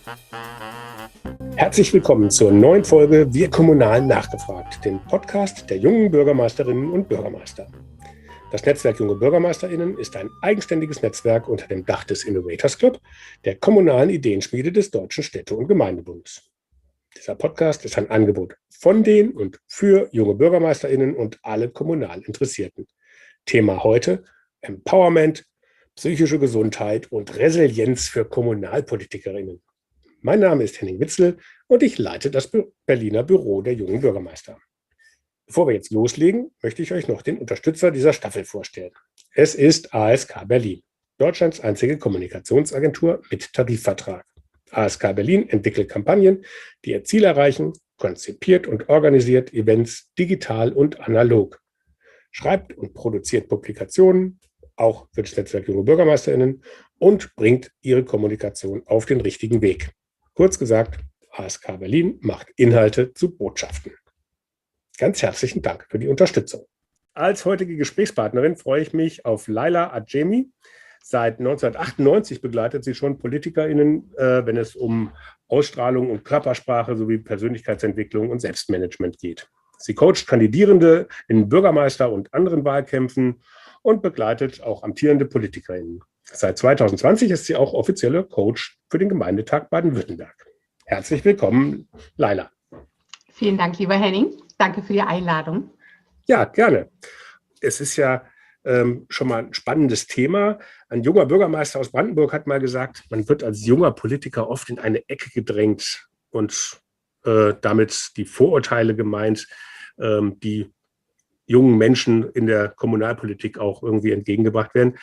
Herzlich willkommen zur neuen Folge Wir Kommunalen nachgefragt, dem Podcast der jungen Bürgermeisterinnen und Bürgermeister. Das Netzwerk Junge BürgermeisterInnen ist ein eigenständiges Netzwerk unter dem Dach des Innovators Club, der kommunalen Ideenschmiede des Deutschen Städte- und Gemeindebundes. Dieser Podcast ist ein Angebot von den und für junge BürgermeisterInnen und alle kommunal Interessierten. Thema heute: Empowerment, psychische Gesundheit und Resilienz für KommunalpolitikerInnen. Mein Name ist Henning Witzel und ich leite das Berliner Büro der jungen Bürgermeister. Bevor wir jetzt loslegen, möchte ich euch noch den Unterstützer dieser Staffel vorstellen. Es ist ASK Berlin, Deutschlands einzige Kommunikationsagentur mit Tarifvertrag. ASK Berlin entwickelt Kampagnen, die ihr Ziel erreichen, konzipiert und organisiert Events digital und analog, schreibt und produziert Publikationen, auch für das Netzwerk Junge BürgermeisterInnen, und bringt ihre Kommunikation auf den richtigen Weg. Kurz gesagt, ASK Berlin macht Inhalte zu Botschaften. Ganz herzlichen Dank für die Unterstützung. Als heutige Gesprächspartnerin freue ich mich auf Laila Adjemi. Seit 1998 begleitet sie schon PolitikerInnen, wenn es um Ausstrahlung und Körpersprache sowie Persönlichkeitsentwicklung und Selbstmanagement geht. Sie coacht Kandidierende in Bürgermeister- und anderen Wahlkämpfen und begleitet auch amtierende PolitikerInnen. Seit 2020 ist sie auch offizielle Coach für den Gemeindetag Baden-Württemberg. Herzlich willkommen, Laila. Vielen Dank, lieber Henning. Danke für die Einladung. Ja, gerne. Es ist ja schon mal ein spannendes Thema. Ein junger Bürgermeister aus Brandenburg hat mal gesagt, man wird als junger Politiker oft in eine Ecke gedrängt und damit die Vorurteile gemeint, die jungen Menschen in der Kommunalpolitik auch irgendwie entgegengebracht werden.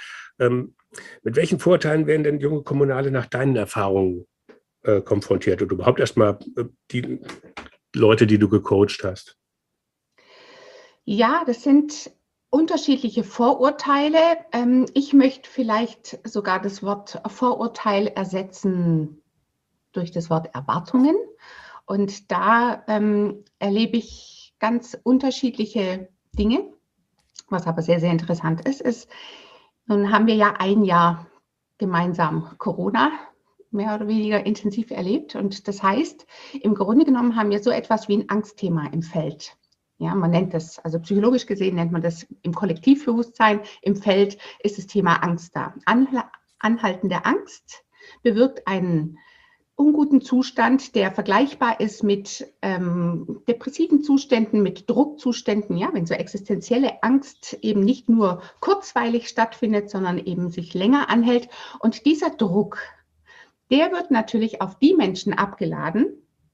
Mit welchen Vorurteilen werden denn junge Kommunale nach deinen Erfahrungen konfrontiert und überhaupt erstmal die Leute, die du gecoacht hast? Ja, das sind unterschiedliche Vorurteile. Ich möchte vielleicht sogar das Wort Vorurteil ersetzen durch das Wort Erwartungen. Und da erlebe ich ganz unterschiedliche Dinge. Was aber sehr, sehr interessant ist, nun haben wir ja ein Jahr gemeinsam Corona mehr oder weniger intensiv erlebt. Und das heißt, im Grunde genommen haben wir so etwas wie ein Angstthema im Feld. Ja, man nennt das, also psychologisch gesehen nennt man das im Kollektivbewusstsein. Im Feld ist das Thema Angst da. Anhaltende Angst bewirkt einen unguten Zustand, der vergleichbar ist mit depressiven Zuständen, mit Druckzuständen, ja, wenn so existenzielle Angst eben nicht nur kurzweilig stattfindet, sondern eben sich länger anhält. Und dieser Druck, der wird natürlich auf die Menschen abgeladen,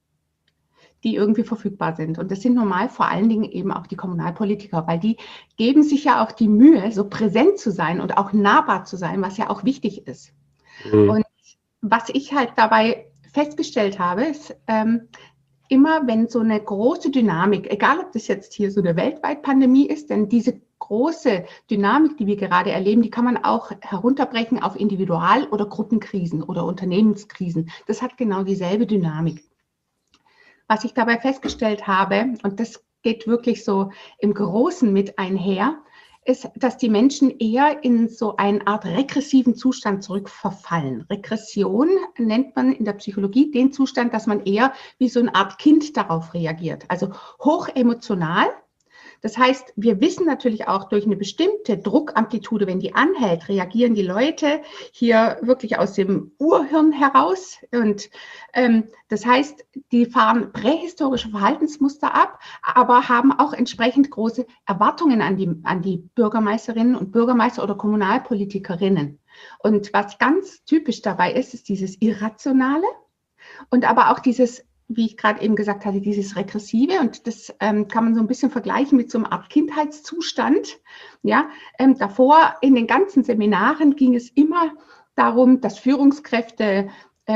die irgendwie verfügbar sind. Und das sind normal vor allen Dingen eben auch die Kommunalpolitiker, weil die geben sich ja auch die Mühe, so präsent zu sein und auch nahbar zu sein, was ja auch wichtig ist. Mhm. Und was ich halt dabei festgestellt habe, ist, immer wenn so eine große Dynamik, egal ob das jetzt hier so eine weltweite Pandemie ist, denn diese große Dynamik, die wir gerade erleben, die kann man auch herunterbrechen auf Individual- oder Gruppenkrisen oder Unternehmenskrisen. Das hat genau dieselbe Dynamik. Was ich dabei festgestellt habe, und das geht wirklich so im Großen mit einher, ist, dass die Menschen eher in so eine Art regressiven Zustand zurückverfallen. Regression nennt man in der Psychologie den Zustand, dass man eher wie so eine Art Kind darauf reagiert. Also hochemotional. Das heißt, wir wissen natürlich auch durch eine bestimmte Druckamplitude, wenn die anhält, reagieren die Leute hier wirklich aus dem Urhirn heraus. Und das heißt, die fahren prähistorische Verhaltensmuster ab, aber haben auch entsprechend große Erwartungen an die Bürgermeisterinnen und Bürgermeister oder Kommunalpolitikerinnen. Und was ganz typisch dabei ist, ist dieses Irrationale und aber auch dieses, wie ich gerade eben gesagt hatte, dieses Regressive, und das kann man so ein bisschen vergleichen mit so einer Art Kindheitszustand. Ja, davor in den ganzen Seminaren ging es immer darum, dass Führungskräfte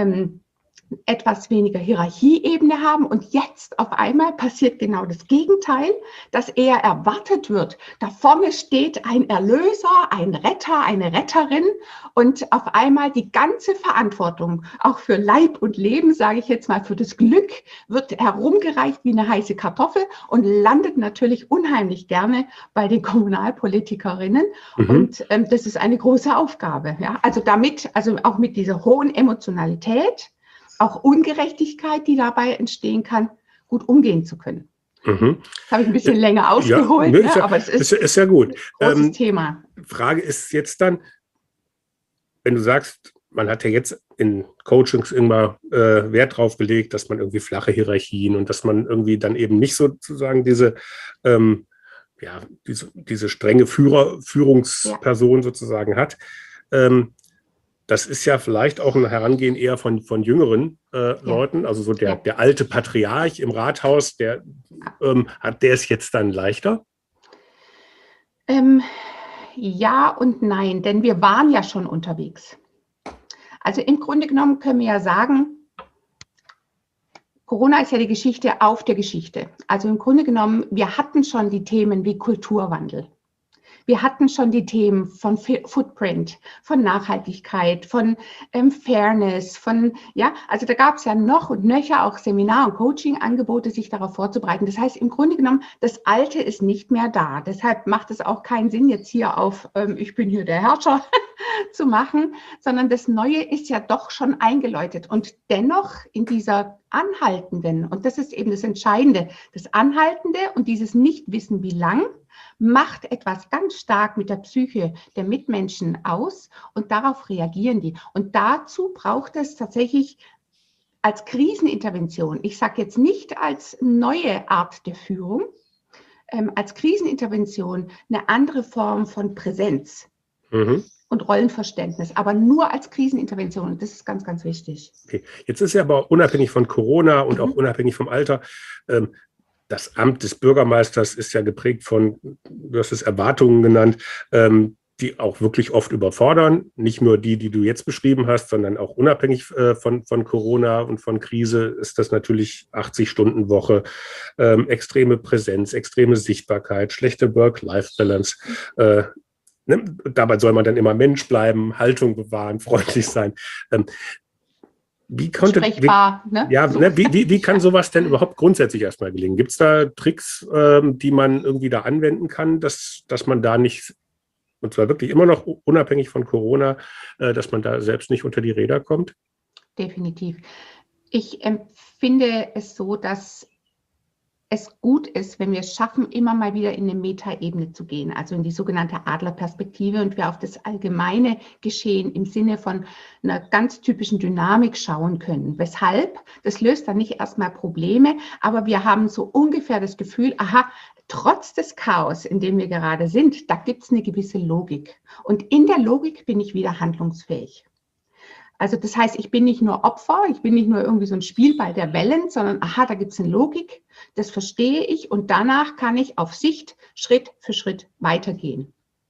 etwas weniger Hierarchieebene haben, und jetzt auf einmal passiert genau das Gegenteil, dass eher erwartet wird. Da vorne steht ein Erlöser, ein Retter, eine Retterin, und auf einmal die ganze Verantwortung, auch für Leib und Leben, sage ich jetzt mal, für das Glück, wird herumgereicht wie eine heiße Kartoffel und landet natürlich unheimlich gerne bei den Kommunalpolitikerinnen. Und das ist eine große Aufgabe. Ja? Also auch mit dieser hohen Emotionalität, auch Ungerechtigkeit, die dabei entstehen kann, gut umgehen zu können. Mhm. Das habe ich ein bisschen länger ausgeholt, ja, aber es ist ja gut. ein großes Thema. Frage ist jetzt dann, wenn du sagst, man hat ja jetzt in Coachings immer Wert drauf gelegt, dass man irgendwie flache Hierarchien und dass man irgendwie dann eben nicht sozusagen diese strenge Führungsperson sozusagen hat. Das ist ja vielleicht auch ein Herangehen eher von jüngeren Leuten, also so der alte Patriarch im Rathaus, der ist jetzt dann leichter? Ja und nein, denn wir waren ja schon unterwegs. Also im Grunde genommen können wir ja sagen, Corona ist ja die Geschichte auf der Geschichte. Also im Grunde genommen, wir hatten schon die Themen wie Kulturwandel. Wir hatten schon die Themen von Footprint, von Nachhaltigkeit, von Fairness, also da gab es ja noch und nöcher auch Seminar- und Coaching-Angebote, sich darauf vorzubereiten. Das heißt, im Grunde genommen, das Alte ist nicht mehr da. Deshalb macht es auch keinen Sinn, jetzt hier auf ich bin hier der Herrscher zu machen, sondern das Neue ist ja doch schon eingeläutet. Und dennoch in dieser anhaltenden, und das ist eben das Entscheidende, das Anhaltende und dieses Nichtwissen, wie lang, macht etwas ganz stark mit der Psyche der Mitmenschen aus und darauf reagieren die. Und dazu braucht es tatsächlich als Krisenintervention, ich sage jetzt nicht als neue Art der Führung, als Krisenintervention eine andere Form von Präsenz und Rollenverständnis, aber nur als Krisenintervention. Und das ist ganz, ganz wichtig. Okay. Jetzt ist ja aber unabhängig von Corona und auch unabhängig vom Alter, das Amt des Bürgermeisters ist ja geprägt von, du hast es Erwartungen genannt, die auch wirklich oft überfordern. Nicht nur die du jetzt beschrieben hast, sondern auch unabhängig von Corona und von Krise ist das natürlich 80-Stunden-Woche, extreme Präsenz, extreme Sichtbarkeit, schlechte Work-Life-Balance. Dabei soll man dann immer Mensch bleiben, Haltung bewahren, freundlich sein. Wie kann sowas denn überhaupt grundsätzlich erstmal gelingen? Gibt es da Tricks, die man irgendwie da anwenden kann, dass man da nicht, und zwar wirklich immer noch unabhängig von Corona, dass man da selbst nicht unter die Räder kommt? Definitiv. Ich empfinde es so, dass es gut ist, wenn wir es schaffen, immer mal wieder in eine Metaebene zu gehen, also in die sogenannte Adlerperspektive und wir auf das allgemeine Geschehen im Sinne von einer ganz typischen Dynamik schauen können. Weshalb? Das löst dann nicht erstmal Probleme, aber wir haben so ungefähr das Gefühl, aha, trotz des Chaos, in dem wir gerade sind, da gibt es eine gewisse Logik. Und in der Logik bin ich wieder handlungsfähig. Also das heißt, ich bin nicht nur Opfer, ich bin nicht nur irgendwie so ein Spielball der Wellen, sondern aha, da gibt es eine Logik, das verstehe ich und danach kann ich auf Sicht Schritt für Schritt weitergehen.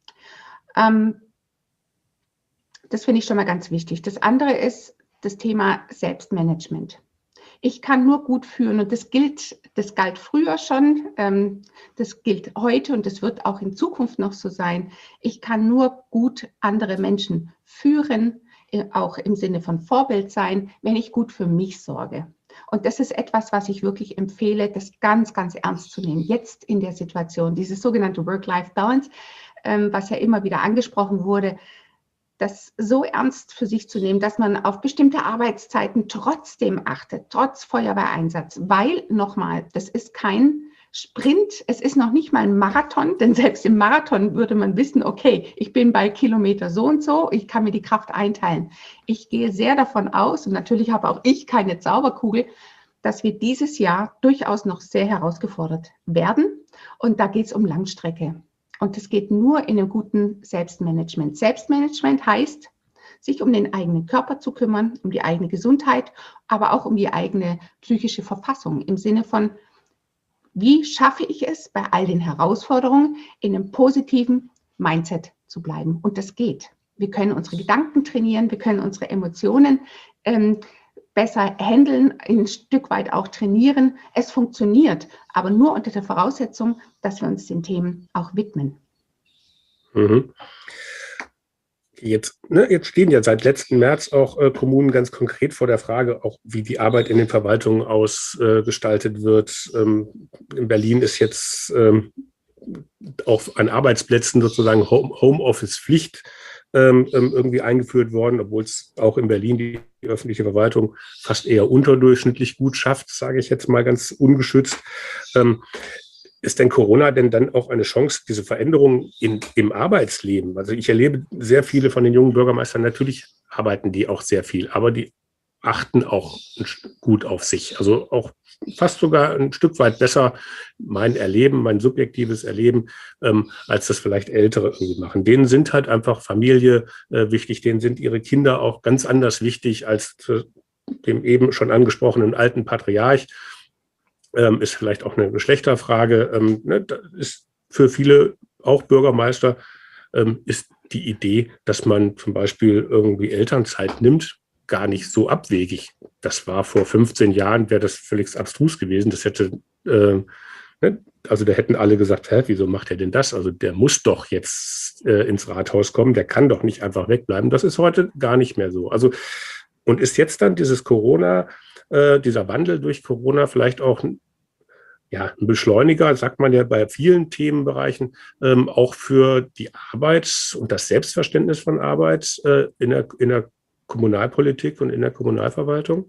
Das finde ich schon mal ganz wichtig. Das andere ist das Thema Selbstmanagement. Ich kann nur gut führen und das galt früher schon, das gilt heute und das wird auch in Zukunft noch so sein. Ich kann nur gut andere Menschen führen, auch im Sinne von Vorbild sein, wenn ich gut für mich sorge. Und das ist etwas, was ich wirklich empfehle, das ganz, ganz ernst zu nehmen. Jetzt in der Situation, dieses sogenannte Work-Life-Balance, was ja immer wieder angesprochen wurde, das so ernst für sich zu nehmen, dass man auf bestimmte Arbeitszeiten trotzdem achtet, trotz Feuerwehreinsatz, weil, nochmal, das ist kein Sprint, es ist noch nicht mal ein Marathon, denn selbst im Marathon würde man wissen, okay, ich bin bei Kilometer so und so, ich kann mir die Kraft einteilen. Ich gehe sehr davon aus, und natürlich habe auch ich keine Zauberkugel, dass wir dieses Jahr durchaus noch sehr herausgefordert werden. Und da geht es um Langstrecke. Und es geht nur in einem guten Selbstmanagement. Selbstmanagement heißt, sich um den eigenen Körper zu kümmern, um die eigene Gesundheit, aber auch um die eigene psychische Verfassung im Sinne von, wie schaffe ich es, bei all den Herausforderungen in einem positiven Mindset zu bleiben? Und das geht. Wir können unsere Gedanken trainieren, wir können unsere Emotionen besser handeln, ein Stück weit auch trainieren. Es funktioniert, aber nur unter der Voraussetzung, dass wir uns den Themen auch widmen. Jetzt stehen ja seit letzten März auch Kommunen ganz konkret vor der Frage, auch wie die Arbeit in den Verwaltungen ausgestaltet wird. In Berlin ist jetzt auch an Arbeitsplätzen sozusagen Homeoffice-Pflicht. irgendwie eingeführt worden, obwohl es auch in Berlin die öffentliche Verwaltung fast eher unterdurchschnittlich gut schafft, sage ich jetzt mal ganz ungeschützt. Ist denn Corona denn dann auch eine Chance, diese Veränderung im Arbeitsleben? Also ich erlebe sehr viele von den jungen Bürgermeistern, natürlich arbeiten die auch sehr viel, aber die achten auch gut auf sich. Also auch fast sogar ein Stück weit besser mein Erleben, mein subjektives Erleben, als das vielleicht Ältere irgendwie machen. Denen sind halt einfach Familie wichtig, denen sind ihre Kinder auch ganz anders wichtig als dem eben schon angesprochenen alten Patriarch. Ist vielleicht auch eine Geschlechterfrage. Ne, das ist für viele auch Bürgermeister ist die Idee, dass man zum Beispiel irgendwie Elternzeit nimmt, gar nicht so abwegig. Das war vor 15 Jahren, wäre das völlig abstrus gewesen. Das hätte, ne, also da hätten alle gesagt, hä, wieso macht er denn das? Also der muss doch jetzt ins Rathaus kommen, der kann doch nicht einfach wegbleiben. Das ist heute gar nicht mehr so. Also und ist jetzt dann dieses Corona, dieser Wandel durch Corona vielleicht auch ja, ein Beschleuniger, sagt man ja bei vielen Themenbereichen, auch für die Arbeit und das Selbstverständnis von Arbeit in der Kommunalpolitik und in der Kommunalverwaltung?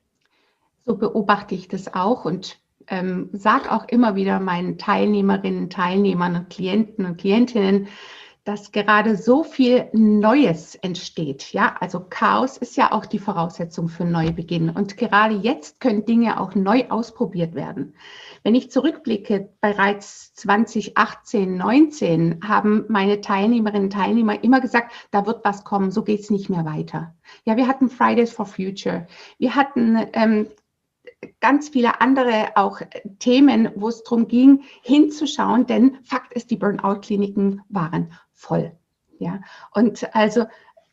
So beobachte ich das auch und sage auch immer wieder meinen Teilnehmerinnen, Teilnehmern und Klienten und Klientinnen, dass gerade so viel Neues entsteht. Ja, also Chaos ist ja auch die Voraussetzung für einen Neubeginn. Und gerade jetzt können Dinge auch neu ausprobiert werden. Wenn ich zurückblicke, bereits 2018, 19 haben meine Teilnehmerinnen und Teilnehmer immer gesagt, da wird was kommen, so geht es nicht mehr weiter. Ja, wir hatten Fridays for Future. Wir hatten ganz viele andere auch Themen, wo es darum ging, hinzuschauen, denn Fakt ist, die Burnout-Kliniken waren voll. Ja, und also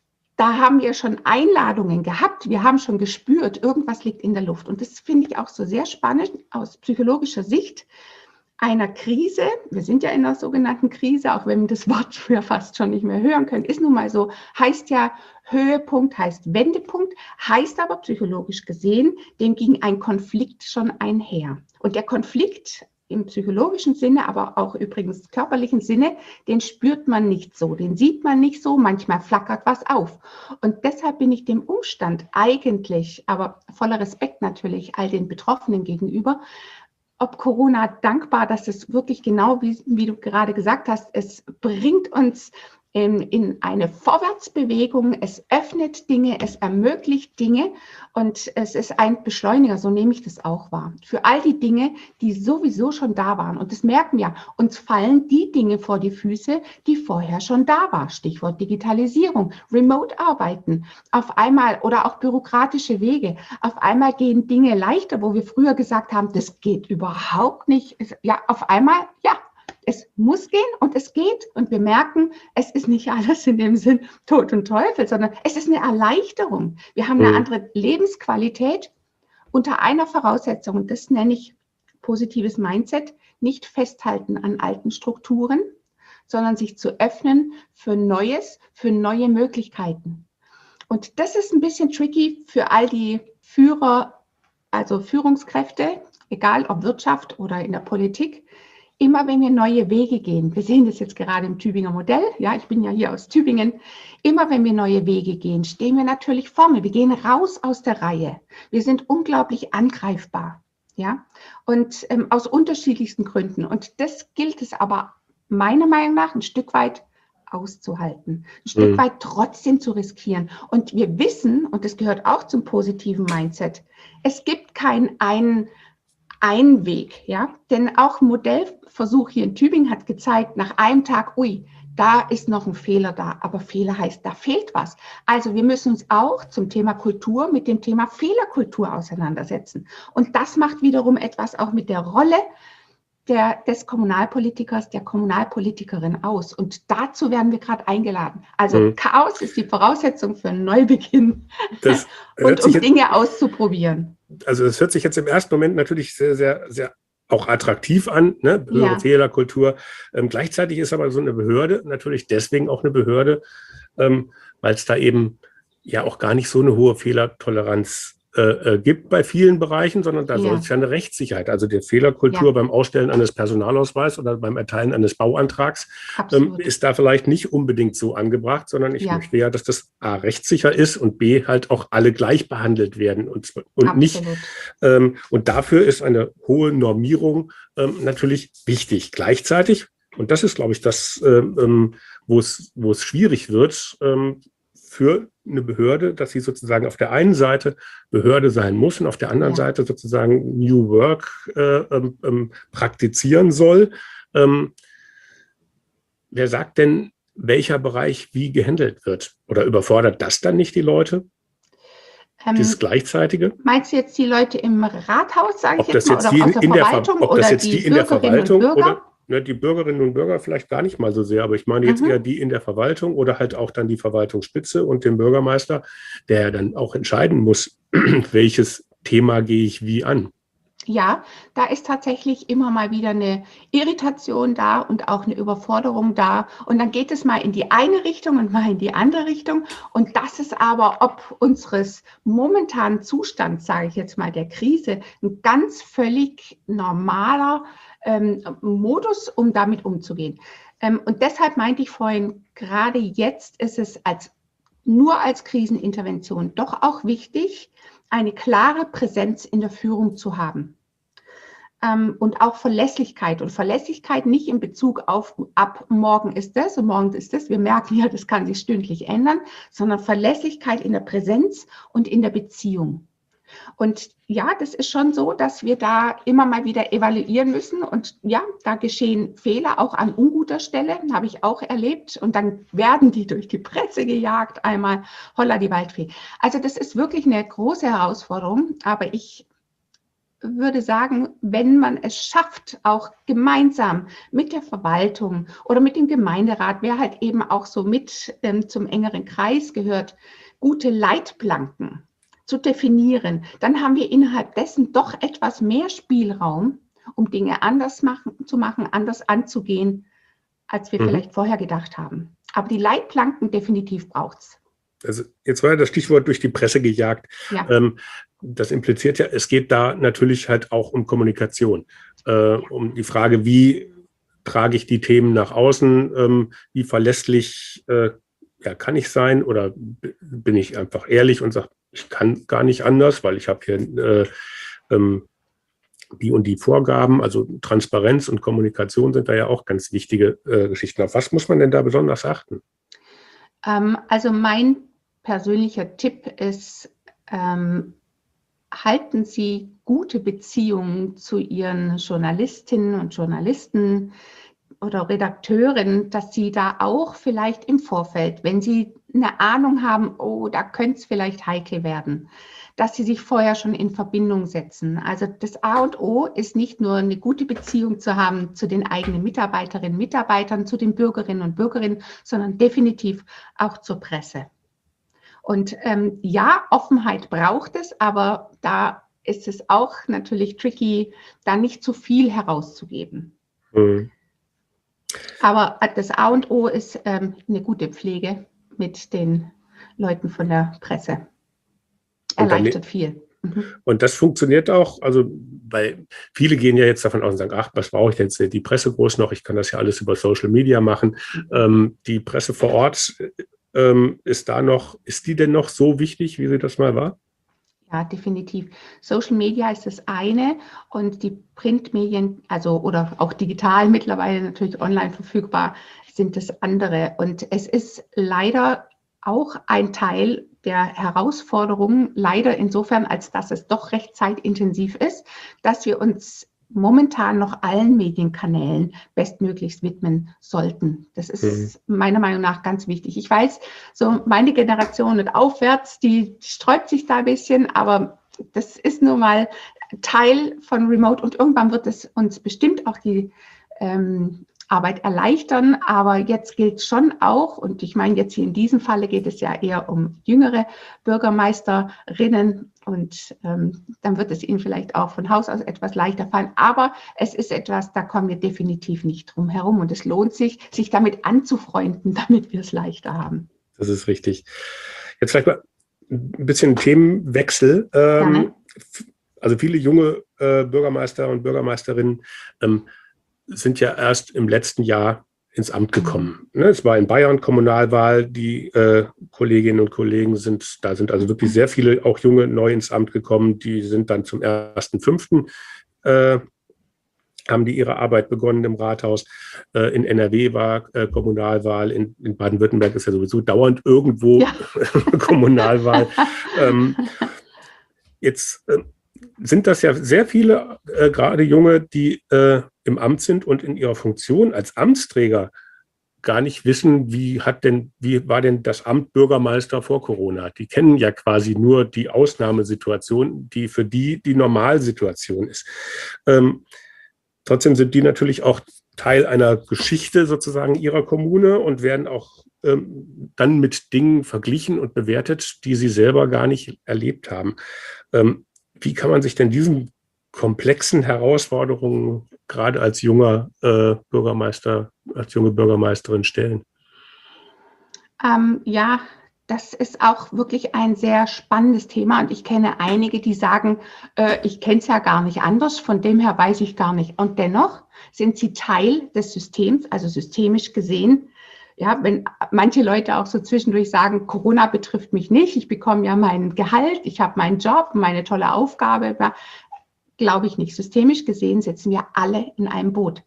da haben wir schon Einladungen gehabt, wir haben schon gespürt, irgendwas liegt in der Luft. Und das finde ich auch so sehr spannend aus psychologischer Sicht einer Krise. Wir sind ja in einer sogenannten Krise, auch wenn wir das Wort früher fast schon nicht mehr hören können, ist nun mal so, heißt ja Höhepunkt, heißt Wendepunkt, heißt aber psychologisch gesehen, dem ging ein Konflikt schon einher. Und der Konflikt im psychologischen Sinne, aber auch übrigens körperlichen Sinne, den spürt man nicht so, den sieht man nicht so, manchmal flackert was auf. Und deshalb bin ich dem Umstand eigentlich, aber voller Respekt natürlich all den Betroffenen gegenüber, ob Corona dankbar, dass es wirklich genau, wie du gerade gesagt hast, es bringt uns in eine Vorwärtsbewegung, es öffnet Dinge, es ermöglicht Dinge und es ist ein Beschleuniger, so nehme ich das auch wahr. Für all die Dinge, die sowieso schon da waren. Und das merken wir, uns fallen die Dinge vor die Füße, die vorher schon da waren. Stichwort Digitalisierung, Remote-Arbeiten, auf einmal oder auch bürokratische Wege. Auf einmal gehen Dinge leichter, wo wir früher gesagt haben, das geht überhaupt nicht. Ja, auf einmal, ja. Es muss gehen und es geht und wir merken, es ist nicht alles in dem Sinn Tod und Teufel, sondern es ist eine Erleichterung. Wir haben eine andere Lebensqualität unter einer Voraussetzung und das nenne ich positives Mindset, nicht festhalten an alten Strukturen, sondern sich zu öffnen für Neues, für neue Möglichkeiten. Und das ist ein bisschen tricky für all die Führer, also Führungskräfte, egal ob Wirtschaft oder in der Politik. Immer wenn wir neue Wege gehen, wir sehen das jetzt gerade im Tübinger Modell, ja, ich bin ja hier aus Tübingen, immer wenn wir neue Wege gehen, stehen wir natürlich vorne, wir gehen raus aus der Reihe, wir sind unglaublich angreifbar, ja, und aus unterschiedlichsten Gründen und das gilt es aber meiner Meinung nach ein Stück weit auszuhalten, ein Stück weit trotzdem zu riskieren und wir wissen, und das gehört auch zum positiven Mindset, es gibt keinen einen Weg, ja, denn auch ein Modellversuch hier in Tübingen hat gezeigt, nach einem Tag, ui, da ist noch ein Fehler da, aber Fehler heißt, da fehlt was. Also wir müssen uns auch zum Thema Kultur mit dem Thema Fehlerkultur auseinandersetzen. Und das macht wiederum etwas auch mit der Rolle des Kommunalpolitikers, der Kommunalpolitikerin aus. Und dazu werden wir gerade eingeladen. Also Chaos ist die Voraussetzung für einen Neubeginn und um Dinge auszuprobieren. Also das hört sich jetzt im ersten Moment natürlich sehr, sehr, sehr auch attraktiv an, ne? Höhere Fehlerkultur. Gleichzeitig ist aber so eine Behörde natürlich deswegen auch eine Behörde, weil es da eben ja auch gar nicht so eine hohe Fehlertoleranz gibt bei vielen Bereichen, sondern da soll es ja eine Rechtssicherheit, also die Fehlerkultur beim Ausstellen eines Personalausweises oder beim Erteilen eines Bauantrags ist da vielleicht nicht unbedingt so angebracht, sondern ich möchte ja, dass das A, rechtssicher ist und B, halt auch alle gleich behandelt werden und nicht. Und dafür ist eine hohe Normierung natürlich wichtig. Gleichzeitig, und das ist, glaube ich, das, wo es schwierig wird, für eine Behörde, dass sie sozusagen auf der einen Seite Behörde sein muss und auf der anderen Seite sozusagen New Work praktizieren soll. Wer sagt denn, welcher Bereich wie gehandelt wird? Oder überfordert das dann nicht die Leute? Dieses Gleichzeitige? Meinst du jetzt die Leute im Rathaus, sage ich jetzt mal, oder aus der Verwaltung oder die Bürgerinnen und Bürger? Oder die Bürgerinnen und Bürger vielleicht gar nicht mal so sehr, aber ich meine jetzt eher die in der Verwaltung oder halt auch dann die Verwaltungsspitze und den Bürgermeister, der ja dann auch entscheiden muss, welches Thema gehe ich wie an. Ja, da ist tatsächlich immer mal wieder eine Irritation da und auch eine Überforderung da. Und dann geht es mal in die eine Richtung und mal in die andere Richtung. Und das ist aber ob unseres momentanen Zustands, sage ich jetzt mal, der Krise, ein ganz völlig normaler Modus, um damit umzugehen. Und deshalb meinte ich vorhin, gerade jetzt ist es nur als Krisenintervention doch auch wichtig, eine klare Präsenz in der Führung zu haben. Und auch Verlässlichkeit. Und Verlässlichkeit nicht in Bezug auf, ab morgen ist das und morgen ist das. Wir merken ja, das kann sich stündlich ändern, sondern Verlässlichkeit in der Präsenz und in der Beziehung. Und ja, das ist schon so, dass wir da immer mal wieder evaluieren müssen. Und ja, da geschehen Fehler, auch an unguter Stelle, habe ich auch erlebt. Und dann werden die durch die Presse gejagt, einmal holla die Waldfee. Also das ist wirklich eine große Herausforderung. Aber ich würde sagen, wenn man es schafft, auch gemeinsam mit der Verwaltung oder mit dem Gemeinderat, wer halt eben auch so mit zum engeren Kreis gehört, gute Leitplanken zu definieren, dann haben wir innerhalb dessen doch etwas mehr Spielraum, um Dinge anders zu machen, anders anzugehen, als wir vielleicht vorher gedacht haben. Aber die Leitplanken definitiv braucht es. Also jetzt war ja das Stichwort durch die Presse gejagt. Ja. Das impliziert ja, es geht da natürlich halt auch um Kommunikation, um die Frage, wie trage ich die Themen nach außen, wie verlässlich kann ich sein oder bin ich einfach ehrlich und sage, ich kann gar nicht anders, weil ich habe hier die und die Vorgaben, also Transparenz und Kommunikation sind da ja auch ganz wichtige Geschichten. Auf was muss man denn da besonders achten? Also mein persönlicher Tipp ist, halten Sie gute Beziehungen zu Ihren Journalistinnen und Journalisten oder Redakteuren, dass Sie da auch vielleicht im Vorfeld, wenn Sie eine Ahnung haben, oh, da könnte es vielleicht heikel werden, dass Sie sich vorher schon in Verbindung setzen. Also das A und O ist nicht nur eine gute Beziehung zu haben zu den eigenen Mitarbeiterinnen und Mitarbeitern, zu den Bürgerinnen und Bürgerinnen, sondern definitiv auch zur Presse. Und ja, Offenheit braucht es, aber da ist es auch natürlich tricky, da nicht zu viel herauszugeben. Aber das A und O ist eine gute Pflege mit den Leuten von der Presse. Erleichtert viel. Und das funktioniert auch, also weil viele gehen ja jetzt davon aus und sagen, ach, was brauche ich jetzt die Presse groß noch? Ich kann das ja alles über Social Media machen. Die Presse vor Ort, ist die denn noch so wichtig, wie sie das mal war? Ja, definitiv. Social Media ist das eine und die Printmedien, also oder auch digital mittlerweile natürlich online verfügbar, sind das andere. Und es ist leider auch ein Teil der Herausforderung, leider insofern, als dass es doch recht zeitintensiv ist, dass wir uns momentan noch allen Medienkanälen bestmöglichst widmen sollten. Das ist meiner Meinung nach ganz wichtig. Ich weiß, so meine Generation und aufwärts, die sträubt sich da ein bisschen, aber das ist nun mal Teil von Remote und irgendwann wird es uns bestimmt auch die Arbeit erleichtern, aber jetzt gilt schon auch, und ich meine jetzt hier in diesem Falle geht es ja eher um jüngere Bürgermeisterinnen und dann wird es ihnen vielleicht auch von Haus aus etwas leichter fallen, aber es ist etwas, da kommen wir definitiv nicht drum herum und es lohnt sich, sich damit anzufreunden, damit wir es leichter haben. Das ist richtig. Jetzt vielleicht mal ein bisschen Themenwechsel. Also viele junge Bürgermeister und Bürgermeisterinnen sind ja erst im letzten Jahr ins Amt gekommen. Es war in Bayern Kommunalwahl, die Kolleginnen und Kollegen sind also wirklich sehr viele auch junge neu ins Amt gekommen, die sind dann zum 1.5. Haben die ihre Arbeit begonnen im Rathaus. In NRW war Kommunalwahl, in Baden-Württemberg ist ja sowieso dauernd irgendwo Kommunalwahl. Jetzt sind das ja sehr viele, gerade Junge, die im Amt sind und in ihrer Funktion als Amtsträger gar nicht wissen, wie war denn das Amt Bürgermeister vor Corona? Die kennen ja quasi nur die Ausnahmesituation, die für die Normalsituation ist. Trotzdem sind die natürlich auch Teil einer Geschichte sozusagen ihrer Kommune und werden auch dann mit Dingen verglichen und bewertet, die sie selber gar nicht erlebt haben. Wie kann man sich denn diesen komplexen Herausforderungen gerade als junger Bürgermeister, als junge Bürgermeisterin stellen? Ja, das ist auch wirklich ein sehr spannendes Thema und ich kenne einige, die sagen, ich kenne es ja gar nicht anders, von dem her weiß ich gar nicht. Und dennoch sind sie Teil des Systems, also systemisch gesehen. Ja, wenn manche Leute auch so zwischendurch sagen, Corona betrifft mich nicht, ich bekomme ja mein Gehalt, ich habe meinen Job, meine tolle Aufgabe, glaube ich nicht. Systemisch gesehen sitzen wir alle in einem Boot.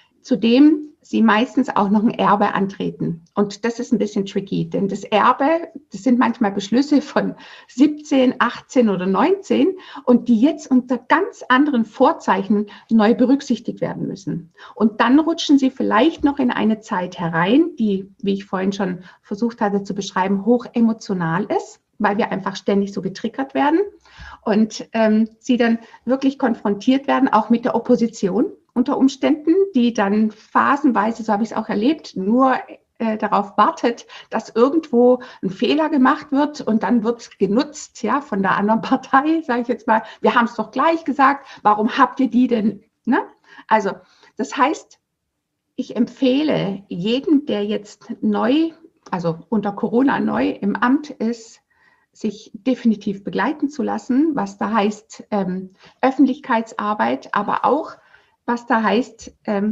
Zudem sie meistens auch noch ein Erbe antreten. Und das ist ein bisschen tricky, denn das Erbe, das sind manchmal Beschlüsse von 17, 18 oder 19 und die jetzt unter ganz anderen Vorzeichen neu berücksichtigt werden müssen. Und dann rutschen sie vielleicht noch in eine Zeit herein, die, wie ich vorhin schon versucht hatte zu beschreiben, hoch emotional ist, weil wir einfach ständig so getriggert werden und sie dann wirklich konfrontiert werden, auch mit der Opposition unter Umständen, die dann phasenweise, so habe ich es auch erlebt, nur darauf wartet, dass irgendwo ein Fehler gemacht wird und dann wird genutzt, ja, von der anderen Partei, sage ich jetzt mal, wir haben es doch gleich gesagt, warum habt ihr die denn, ne? Also das heißt, ich empfehle jedem, der jetzt neu, also unter Corona neu im Amt ist, sich definitiv begleiten zu lassen, was da heißt Öffentlichkeitsarbeit, aber auch was da heißt,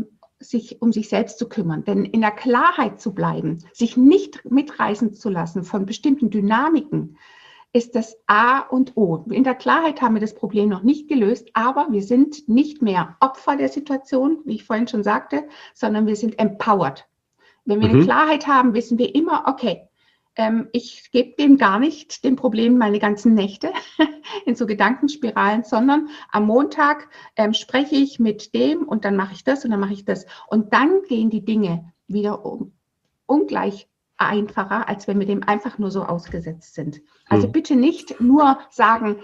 sich um sich selbst zu kümmern. Denn in der Klarheit zu bleiben, sich nicht mitreißen zu lassen von bestimmten Dynamiken, ist das A und O. In der Klarheit haben wir das Problem noch nicht gelöst, aber wir sind nicht mehr Opfer der Situation, wie ich vorhin schon sagte, sondern wir sind empowered. Wenn wir eine Klarheit haben, wissen wir immer, okay, ich gebe dem gar nicht, dem Problem, meine ganzen Nächte in so Gedankenspiralen, sondern am Montag spreche ich mit dem und dann mache ich das und dann mache ich das. Und dann gehen die Dinge wieder ungleich einfacher, als wenn wir dem einfach nur so ausgesetzt sind. Also bitte nicht nur sagen,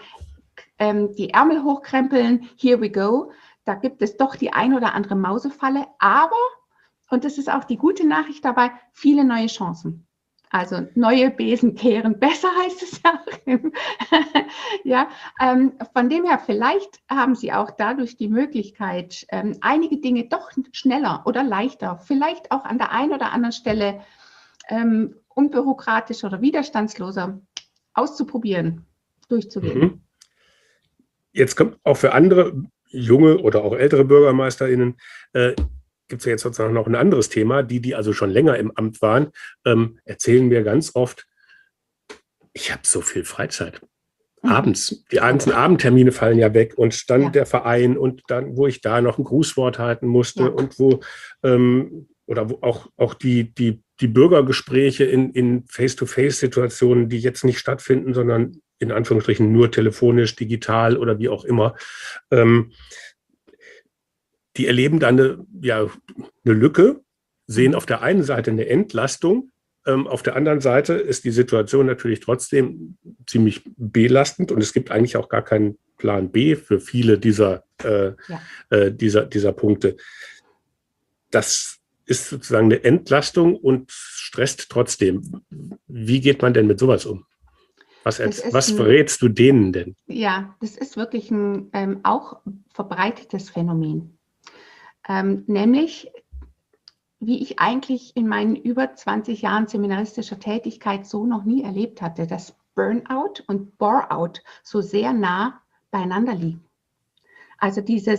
die Ärmel hochkrempeln, here we go. Da gibt es doch die ein oder andere Mausefalle, aber, und das ist auch die gute Nachricht dabei, viele neue Chancen. Also neue Besen kehren besser, heißt es ja. Von dem her, vielleicht haben Sie auch dadurch die Möglichkeit, einige Dinge doch schneller oder leichter, vielleicht auch an der einen oder anderen Stelle unbürokratisch oder widerstandsloser auszuprobieren, durchzugehen. Jetzt kommt auch für andere junge oder auch ältere BürgermeisterInnen gibt es ja jetzt sozusagen noch ein anderes Thema. Die also schon länger im Amt waren, erzählen mir ganz oft, ich habe so viel Freizeit. Abends, die ganzen Abendtermine fallen ja weg und dann der Verein und dann, wo ich da noch ein Grußwort halten musste und wo auch die Bürgergespräche in Face-to-Face-Situationen, die jetzt nicht stattfinden, sondern in Anführungsstrichen nur telefonisch, digital oder wie auch immer, die erleben dann eine Lücke, sehen auf der einen Seite eine Entlastung, auf der anderen Seite ist die Situation natürlich trotzdem ziemlich belastend und es gibt eigentlich auch gar keinen Plan B für viele dieser Punkte. Das ist sozusagen eine Entlastung und stresst trotzdem. Wie geht man denn mit sowas um? Was verrätst du denen denn? Ja, das ist wirklich ein auch verbreitetes Phänomen. Nämlich, wie ich eigentlich in meinen über 20 Jahren seminaristischer Tätigkeit so noch nie erlebt hatte, dass Burnout und Bore-out so sehr nah beieinander liegen. Also diese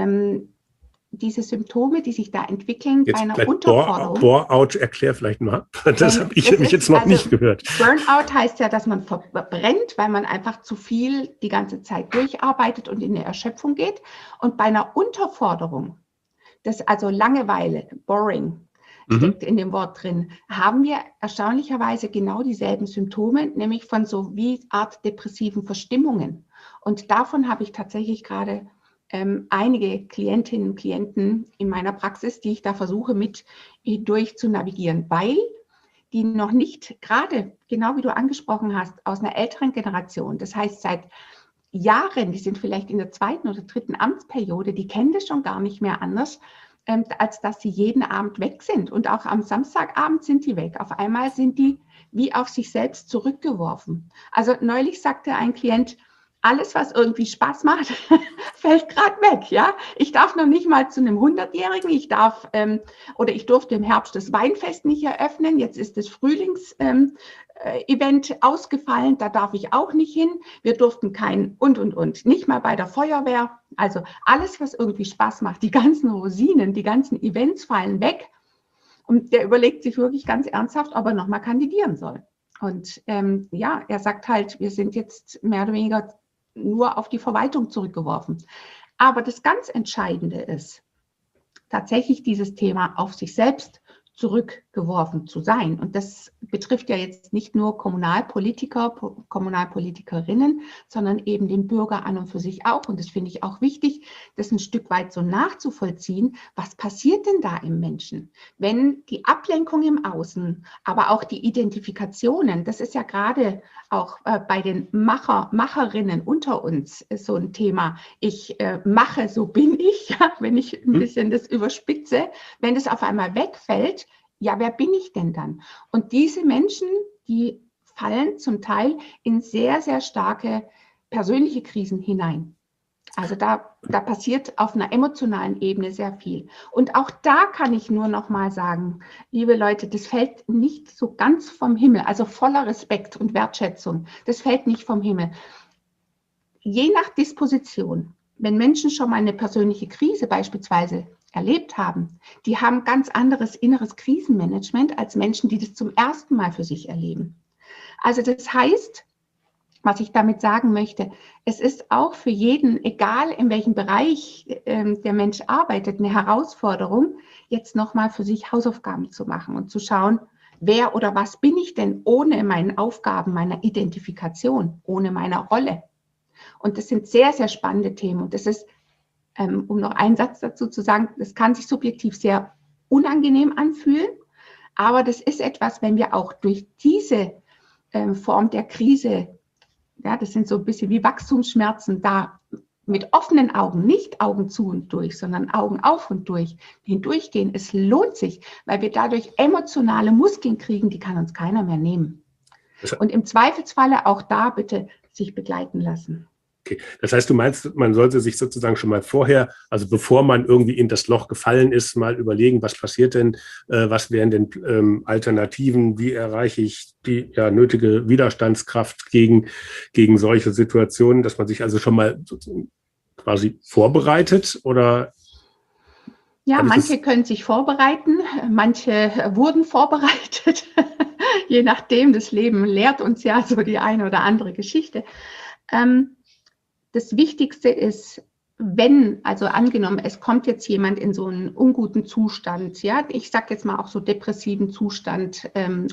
Symptome, die sich da entwickeln Jetzt bei einer vielleicht Unterforderung. Bore-out, erklär vielleicht mal. Das habe ich nämlich jetzt noch nicht gehört. Burnout heißt ja, dass man verbrennt, weil man einfach zu viel die ganze Zeit durcharbeitet und in eine Erschöpfung geht. Und bei einer Unterforderung, also Langeweile, boring, steckt in dem Wort drin, haben wir erstaunlicherweise genau dieselben Symptome, nämlich von so wie Art depressiven Verstimmungen. Und davon habe ich tatsächlich gerade einige Klientinnen und Klienten in meiner Praxis, die ich da versuche mit durch zu navigieren, weil die noch nicht, gerade genau wie du angesprochen hast, aus einer älteren Generation, das heißt seit Jahren, die sind vielleicht in der 2. oder 3. Amtsperiode, die kennen das schon gar nicht mehr anders, als dass sie jeden Abend weg sind. Und auch am Samstagabend sind die weg. Auf einmal sind die wie auf sich selbst zurückgeworfen. Also neulich sagte ein Klient, alles, was irgendwie Spaß macht, fällt gerade weg. Ja? Ich darf noch nicht mal zu einem 100-Jährigen, ich durfte im Herbst das Weinfest nicht eröffnen, jetzt ist das Frühlings-Event ausgefallen, da darf ich auch nicht hin. Wir durften nicht mal bei der Feuerwehr. Also alles, was irgendwie Spaß macht, die ganzen Rosinen, die ganzen Events fallen weg. Und der überlegt sich wirklich ganz ernsthaft, ob er nochmal kandidieren soll. Und er sagt halt, wir sind jetzt mehr oder weniger nur auf die Verwaltung zurückgeworfen. Aber das ganz Entscheidende ist, tatsächlich dieses Thema auf sich selbst zurückgeworfen zu sein. Und das betrifft ja jetzt nicht nur Kommunalpolitiker, Kommunalpolitikerinnen, sondern eben den Bürger an und für sich auch. Und das finde ich auch wichtig, das ein Stück weit so nachzuvollziehen. Was passiert denn da im Menschen? Wenn die Ablenkung im Außen, aber auch die Identifikationen, das ist ja gerade auch bei den Macherinnen unter uns so ein Thema. Ich mache, so bin ich, ja, wenn ich ein bisschen das überspitze. Wenn das auf einmal wegfällt, ja, wer bin ich denn dann? Und diese Menschen, die fallen zum Teil in sehr, sehr starke persönliche Krisen hinein. Also da passiert auf einer emotionalen Ebene sehr viel. Und auch da kann ich nur noch mal sagen, liebe Leute, das fällt nicht so ganz vom Himmel, also voller Respekt und Wertschätzung, das fällt nicht vom Himmel. Je nach Disposition, wenn Menschen schon mal eine persönliche Krise beispielsweise erlebt haben, die haben ganz anderes inneres Krisenmanagement als Menschen, die das zum ersten Mal für sich erleben. Also das heißt, was ich damit sagen möchte, es ist auch für jeden, egal in welchem Bereich der Mensch arbeitet, eine Herausforderung, jetzt nochmal für sich Hausaufgaben zu machen und zu schauen, wer oder was bin ich denn ohne meine Aufgaben, meiner Identifikation, ohne meine Rolle. Und das sind sehr, sehr spannende Themen. Und das ist, um noch einen Satz dazu zu sagen, das kann sich subjektiv sehr unangenehm anfühlen, aber das ist etwas, wenn wir auch durch diese Form der Krise, ja, das sind so ein bisschen wie Wachstumsschmerzen, da mit offenen Augen, nicht Augen zu und durch, sondern Augen auf und durch, hindurchgehen. Es lohnt sich, weil wir dadurch emotionale Muskeln kriegen, die kann uns keiner mehr nehmen. Und im Zweifelsfalle auch da bitte sich begleiten lassen. Okay. Das heißt, du meinst, man sollte sich sozusagen schon mal vorher, also bevor man irgendwie in das Loch gefallen ist, mal überlegen, was passiert denn, was wären denn Alternativen, wie erreiche ich die nötige Widerstandskraft gegen solche Situationen, dass man sich also schon mal quasi vorbereitet oder? Ja, manche können sich vorbereiten, manche wurden vorbereitet, je nachdem, das Leben lehrt uns ja so die eine oder andere Geschichte. Das Wichtigste ist, also angenommen, es kommt jetzt jemand in so einen unguten Zustand, ja, ich sage jetzt mal auch so depressiven Zustand,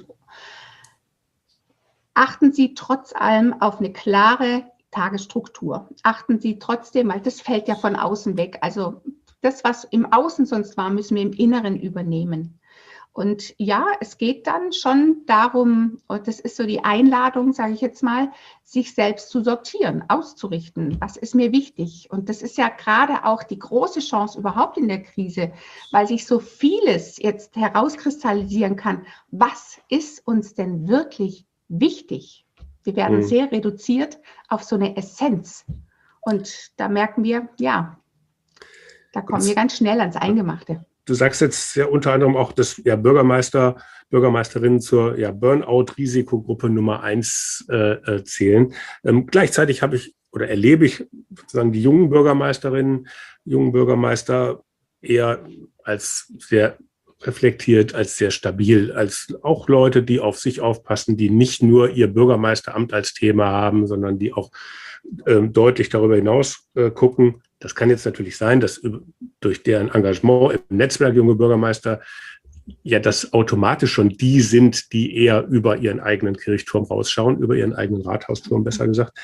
achten Sie trotz allem auf eine klare Tagesstruktur. Achten Sie trotzdem, weil das fällt ja von außen weg. Also das, was im Außen sonst war, müssen wir im Inneren übernehmen. Und ja, es geht dann schon darum, und das ist so die Einladung, sage ich jetzt mal, sich selbst zu sortieren, auszurichten. Was ist mir wichtig? Und das ist ja gerade auch die große Chance überhaupt in der Krise, weil sich so vieles jetzt herauskristallisieren kann. Was ist uns denn wirklich wichtig? Wir werden sehr reduziert auf so eine Essenz. Und da merken wir, ja, da kommen wir ganz schnell ans Eingemachte. du sagst jetzt ja unter anderem auch, dass ja Bürgermeisterinnen zur Burnout-Risikogruppe Nummer 1 zählen. Gleichzeitig erlebe ich sozusagen die jungen Bürgermeisterinnen, jungen Bürgermeister eher als sehr reflektiert, als sehr stabil, als auch Leute, die auf sich aufpassen, die nicht nur ihr Bürgermeisteramt als Thema haben, sondern die auch deutlich darüber hinaus gucken. Das kann jetzt natürlich sein, dass durch deren Engagement im Netzwerk junge Bürgermeister ja das automatisch schon die sind, die eher über ihren eigenen Kirchturm rausschauen, über ihren eigenen Rathausturm, besser gesagt.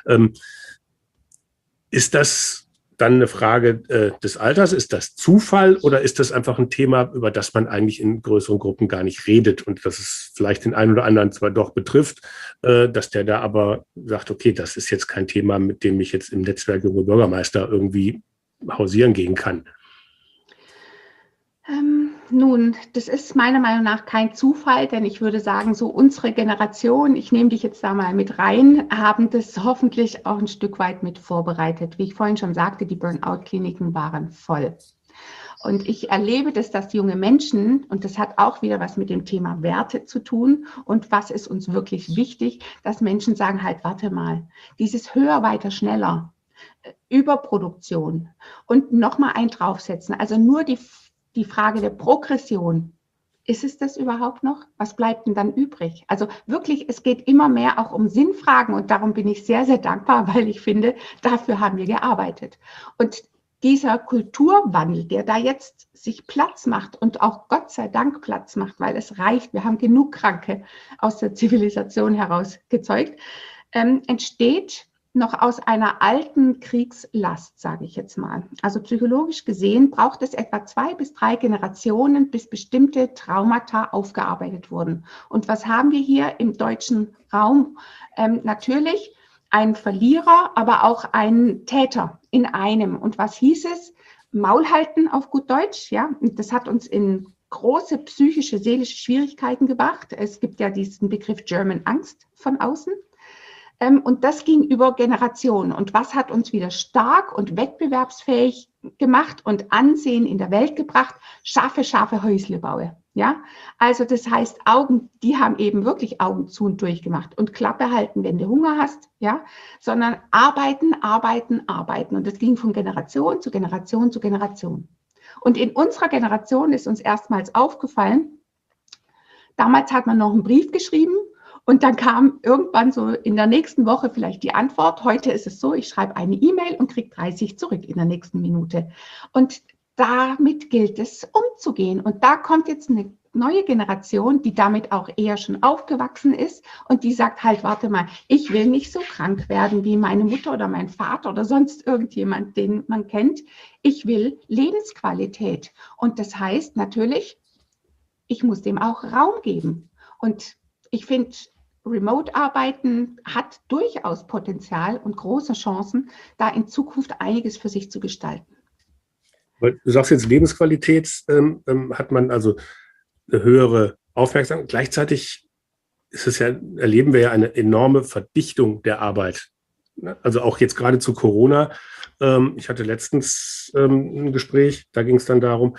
Ist das dann eine Frage des Alters? Ist das Zufall oder ist das einfach ein Thema, über das man eigentlich in größeren Gruppen gar nicht redet und dass es vielleicht den einen oder anderen zwar doch betrifft, dass der da aber sagt, okay, das ist jetzt kein Thema, mit dem ich jetzt im Netzwerk junge Bürgermeister irgendwie hausieren gehen kann? Nun, das ist meiner Meinung nach kein Zufall, denn ich würde sagen, so unsere Generation, ich nehme dich jetzt da mal mit rein, haben das hoffentlich auch ein Stück weit mit vorbereitet. Wie ich vorhin schon sagte, die Burnout-Kliniken waren voll. Und ich erlebe das, dass junge Menschen, und das hat auch wieder was mit dem Thema Werte zu tun und was ist uns wirklich wichtig, dass Menschen sagen, halt, warte mal, dieses höher, weiter, schneller, Überproduktion und nochmal einen draufsetzen, also nur die Frage der Progression, ist es das überhaupt noch? Was bleibt denn dann übrig? Also wirklich, es geht immer mehr auch um Sinnfragen und darum bin ich sehr, sehr dankbar, weil ich finde, dafür haben wir gearbeitet. Und dieser Kulturwandel, der da jetzt sich Platz macht und auch Gott sei Dank Platz macht, weil es reicht, wir haben genug Kranke aus der Zivilisation heraus gezeugt, entsteht noch aus einer alten Kriegslast, sage ich jetzt mal. Also psychologisch gesehen braucht es etwa 2 bis 3 Generationen, bis bestimmte Traumata aufgearbeitet wurden. Und was haben wir hier im deutschen Raum? Natürlich ein Verlierer, aber auch ein Täter in einem. Und was hieß es? Maul halten auf gut Deutsch, ja. Und das hat uns in große psychische, seelische Schwierigkeiten gebracht. Es gibt ja diesen Begriff German Angst von außen. Und das ging über Generationen. Und was hat uns wieder stark und wettbewerbsfähig gemacht und Ansehen in der Welt gebracht? Scharfe Häusle baue. Ja, also das heißt, die haben eben wirklich Augen zu und durchgemacht und Klappe halten, wenn du Hunger hast, ja, sondern arbeiten. Und das ging von Generation zu Generation zu Generation. Und in unserer Generation ist uns erstmals aufgefallen, damals hat man noch einen Brief geschrieben und dann kam irgendwann so in der nächsten Woche vielleicht die Antwort. Heute ist es so, ich schreibe eine E-Mail und kriege 30 zurück in der nächsten Minute. Und damit gilt es umzugehen. Und da kommt jetzt eine neue Generation, die damit auch eher schon aufgewachsen ist und die sagt halt, warte mal, ich will nicht so krank werden wie meine Mutter oder mein Vater oder sonst irgendjemand, den man kennt. Ich will Lebensqualität. Und das heißt natürlich, ich muss dem auch Raum geben. Und ich finde, Remote-Arbeiten hat durchaus Potenzial und große Chancen, da in Zukunft einiges für sich zu gestalten. Du sagst jetzt, Lebensqualität hat man also eine höhere Aufmerksamkeit. Gleichzeitig erleben wir ja eine enorme Verdichtung der Arbeit. Also auch jetzt gerade zu Corona. Ich hatte letztens ein Gespräch, da ging es dann darum,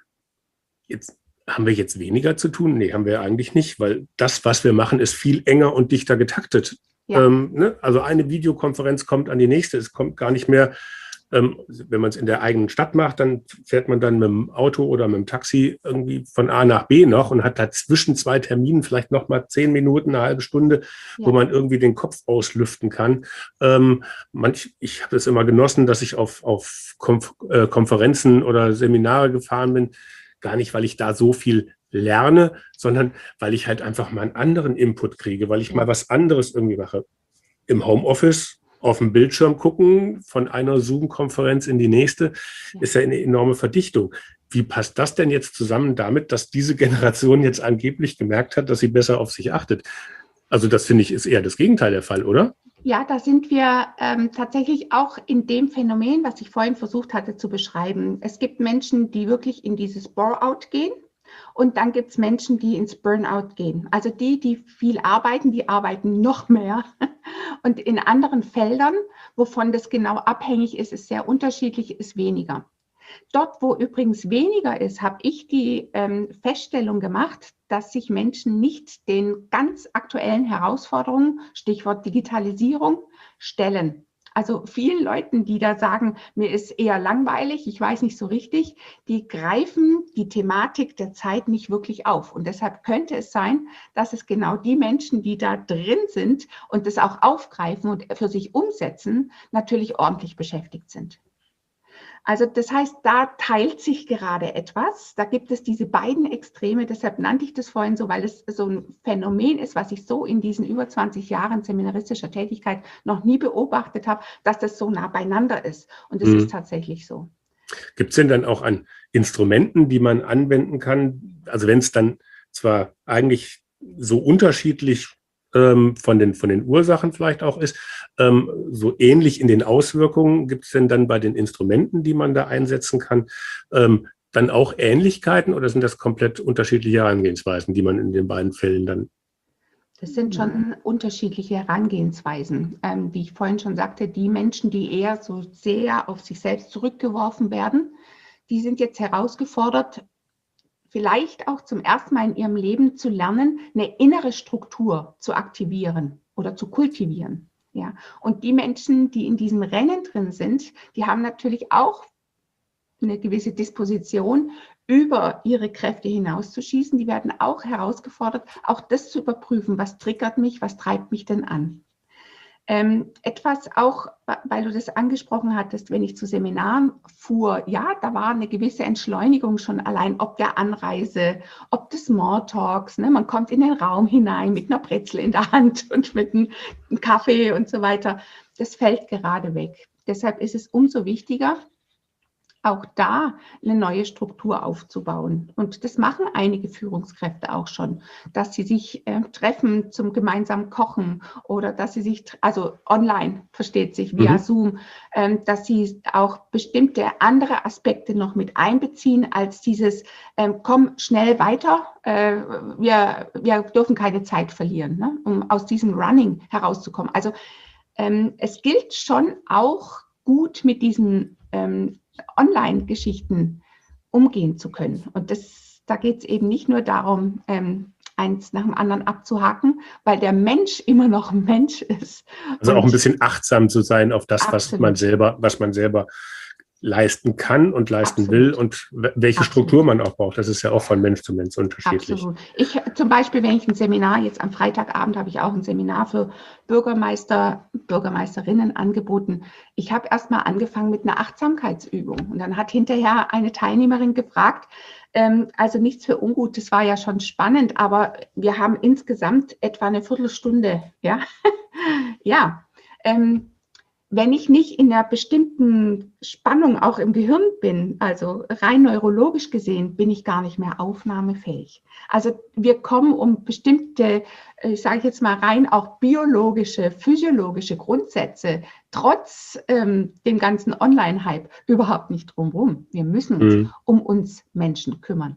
haben wir jetzt weniger zu tun? Nee, haben wir eigentlich nicht, weil das, was wir machen, ist viel enger und dichter getaktet. Ja. Also eine Videokonferenz kommt an die nächste. Es kommt gar nicht mehr, wenn man es in der eigenen Stadt macht, dann fährt man dann mit dem Auto oder mit dem Taxi irgendwie von A nach B noch und hat da zwischen 2 Terminen vielleicht noch mal 10 Minuten, eine halbe Stunde, ja, wo man irgendwie den Kopf auslüften kann. Ich habe es immer genossen, dass ich auf Konferenzen oder Seminare gefahren bin, gar nicht, weil ich da so viel lerne, sondern weil ich halt einfach mal einen anderen Input kriege, weil ich mal was anderes irgendwie mache. Im Homeoffice auf dem Bildschirm gucken, von einer Zoom-Konferenz in die nächste, ist ja eine enorme Verdichtung. Wie passt das denn jetzt zusammen damit, dass diese Generation jetzt angeblich gemerkt hat, dass sie besser auf sich achtet? Also das finde ich ist eher das Gegenteil der Fall, oder? Ja, da sind wir tatsächlich auch in dem Phänomen, was ich vorhin versucht hatte zu beschreiben. Es gibt Menschen, die wirklich in dieses Bore-out gehen. Und dann gibt es Menschen, die ins Burnout gehen. Also die viel arbeiten, die arbeiten noch mehr. Und in anderen Feldern, wovon das genau abhängig ist, ist sehr unterschiedlich, ist weniger. Dort, wo übrigens weniger ist, habe ich die Feststellung gemacht, dass sich Menschen nicht den ganz aktuellen Herausforderungen, Stichwort Digitalisierung, stellen. Also vielen Leuten, die da sagen, mir ist eher langweilig, ich weiß nicht so richtig, die greifen die Thematik der Zeit nicht wirklich auf. Und deshalb könnte es sein, dass es genau die Menschen, die da drin sind und das auch aufgreifen und für sich umsetzen, natürlich ordentlich beschäftigt sind. Also das heißt, da teilt sich gerade etwas. Da gibt es diese beiden Extreme. Deshalb nannte ich das vorhin so, weil es so ein Phänomen ist, was ich so in diesen über 20 Jahren seminaristischer Tätigkeit noch nie beobachtet habe, dass das so nah beieinander ist. Und es ist tatsächlich so. Gibt es denn dann auch an Instrumenten, die man anwenden kann? Also wenn es dann zwar eigentlich so unterschiedlich von den Ursachen vielleicht auch ist, so ähnlich in den Auswirkungen, gibt es denn dann bei den Instrumenten, die man da einsetzen kann, dann auch Ähnlichkeiten oder sind das komplett unterschiedliche Herangehensweisen, die man in den beiden Fällen dann? Das sind schon unterschiedliche Herangehensweisen. Wie ich vorhin schon sagte, die Menschen, die eher so sehr auf sich selbst zurückgeworfen werden, die sind jetzt herausgefordert, vielleicht auch zum ersten Mal in ihrem Leben zu lernen, eine innere Struktur zu aktivieren oder zu kultivieren. Ja. Und die Menschen, die in diesem Rennen drin sind, die haben natürlich auch eine gewisse Disposition, über ihre Kräfte hinauszuschießen. Die werden auch herausgefordert, auch das zu überprüfen, was triggert mich, was treibt mich denn an. Etwas auch, weil du das angesprochen hattest, wenn ich zu Seminaren fuhr, ja, da war eine gewisse Entschleunigung schon allein, ob der Anreise, ob des Smalltalks, ne? Man kommt in den Raum hinein mit einer Brezel in der Hand und mit einem Kaffee und so weiter. Das fällt gerade weg. Deshalb ist es umso wichtiger, auch da eine neue Struktur aufzubauen. Und das machen einige Führungskräfte auch schon, dass sie sich treffen zum gemeinsamen Kochen oder dass sie sich, also online, versteht sich, via Zoom, dass sie auch bestimmte andere Aspekte noch mit einbeziehen, als dieses, komm schnell weiter, wir dürfen keine Zeit verlieren, ne, um aus diesem Running herauszukommen. Also es gilt schon auch gut mit diesen Online-Geschichten umgehen zu können. Und da geht es eben nicht nur darum, eins nach dem anderen abzuhaken, weil der Mensch immer noch ein Mensch ist. Also auch ein bisschen achtsam zu sein auf das, was man selber leisten kann und leisten will und welche Struktur man auch braucht. Das ist ja auch von Mensch zu Mensch unterschiedlich. Absolut. Ich zum Beispiel, wenn ich ein Seminar, jetzt am Freitagabend habe ich auch ein Seminar für Bürgermeister, Bürgermeisterinnen angeboten. Ich habe erst mal angefangen mit einer Achtsamkeitsübung und dann hat hinterher eine Teilnehmerin gefragt, also nichts für ungut, das war ja schon spannend, aber wir haben insgesamt etwa eine Viertelstunde, ja, ja, wenn ich nicht in einer bestimmten Spannung auch im Gehirn bin, also rein neurologisch gesehen, bin ich gar nicht mehr aufnahmefähig. Also wir kommen um bestimmte, ich sage jetzt mal rein auch biologische, physiologische Grundsätze, trotz dem ganzen Online-Hype, überhaupt nicht drumherum. Wir müssen uns um uns Menschen kümmern.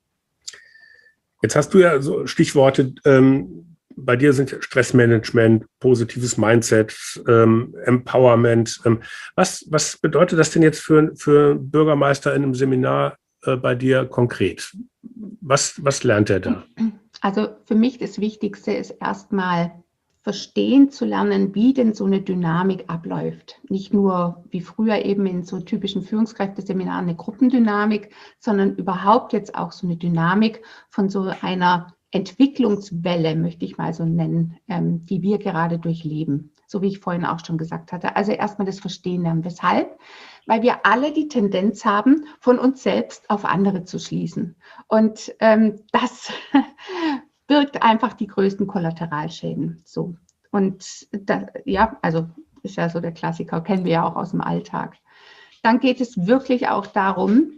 Jetzt hast du ja so Stichworte, bei dir sind Stressmanagement, positives Mindset, Empowerment. Was bedeutet das denn jetzt für Bürgermeister in einem Seminar bei dir konkret? Was lernt er da? Also für mich das Wichtigste ist erstmal verstehen zu lernen, wie denn so eine Dynamik abläuft. Nicht nur wie früher eben in so typischen Führungskräfteseminaren eine Gruppendynamik, sondern überhaupt jetzt auch so eine Dynamik von so einer Entwicklungswelle, möchte ich mal so nennen, die wir gerade durchleben, so wie ich vorhin auch schon gesagt hatte. Also erstmal das Verstehen lernen. Weshalb? Weil wir alle die Tendenz haben, von uns selbst auf andere zu schließen. Und das birgt einfach die größten Kollateralschäden. So. Und ja, also ist ja so der Klassiker, kennen wir ja auch aus dem Alltag. Dann geht es wirklich auch darum,